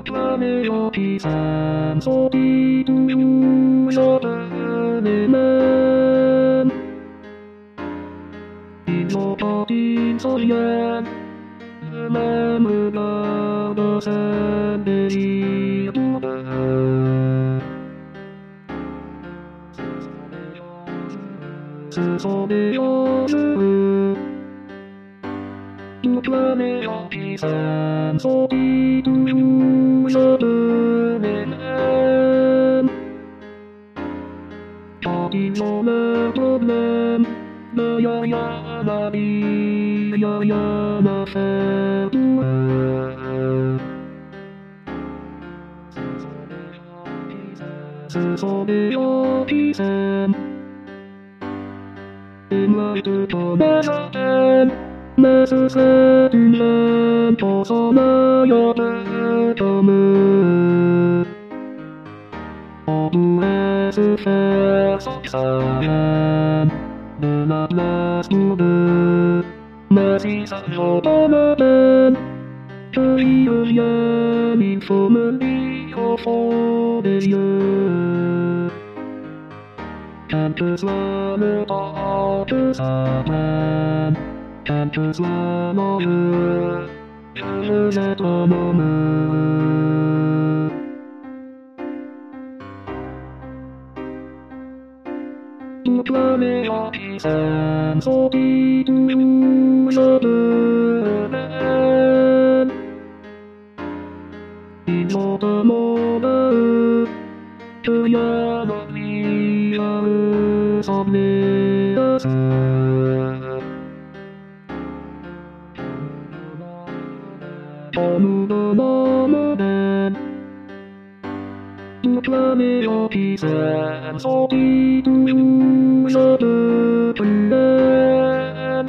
Planeoti Samsoti Jotanemen Inopatin Soyan Lemugada Sanderi Sesoneo Planeoti Samsoti Jotanemen Talking on a problem, the Yana be Yana fell to her. Sesoneo in light to Mesoten, Mesoten, Posona Yotamen. De la place de Merci sa journée rien, il faut me lire au fond des yeux. Quel que soit le temps que ça prenne, quel que soit l'enjeu, je veux être un homme heureux. Planeoti Samsoti Jotanemen Il demande que Yana lui a ressemblé à ça. En nous donnant le même Planeoti Samsoti Jotanemen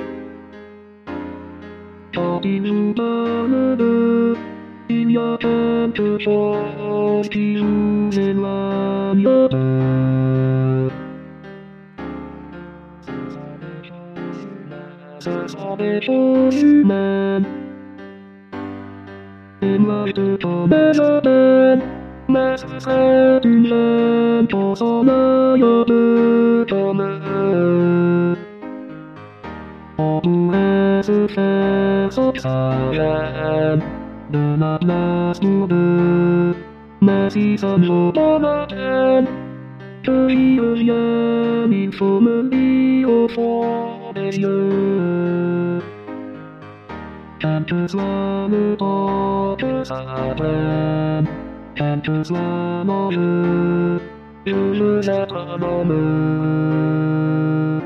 Quand il nous parle d'eux, il y a quelque chose qui nous éloigne d'eux. Ce sont des choses humaines. Éloignées comme Mesoten, mais ce serait une gêne pour son œil de comme eux. On pourrait se faire sans que ça vienne de la place pour deux. Mais si ça ne vaut pas la peine que j'y revienne, il faut me lire au fond des yeux. Quel que soit le temps que ça prenne, quel que soit l'enjeu, je veux être un homme heureux.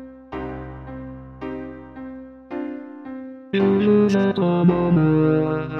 Je veux être un homme heureux.